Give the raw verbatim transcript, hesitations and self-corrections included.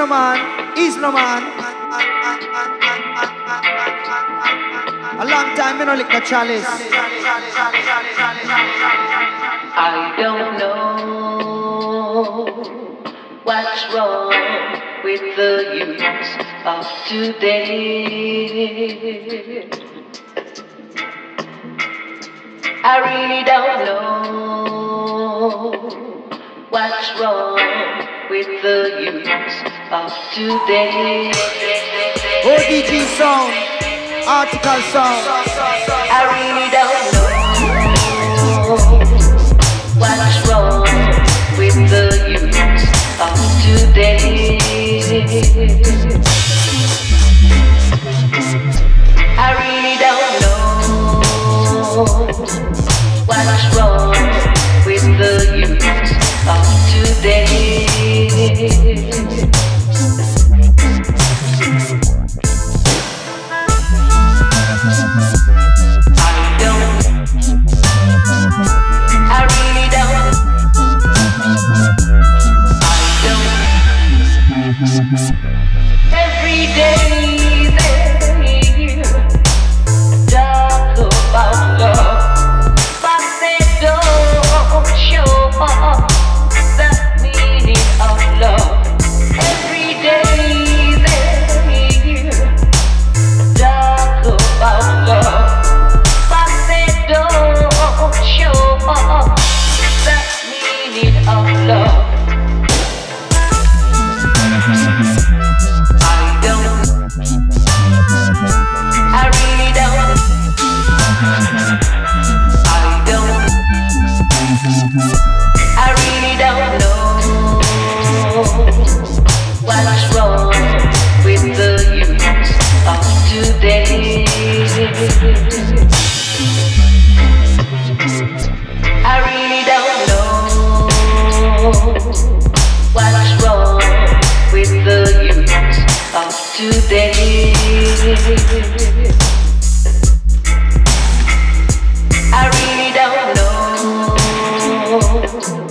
no man, easy no man. A long time me no lick the chalice. I don't know what's wrong with the youth of today. I really don't know what's wrong with the youth of today. O D G sound, article sound. I really don't know what's wrong with the youth of today. I really don't know what's wrong with the youth of today. I really don't. I don't. Every day they talk about love, but they don't show the meaning of love. Every day they talk about love, but they don't show the meaning of love. I don't. I really don't. I don't. I really don't know what's wrong with the youth of today. I really don't know what's wrong with the youth of today. I really don't know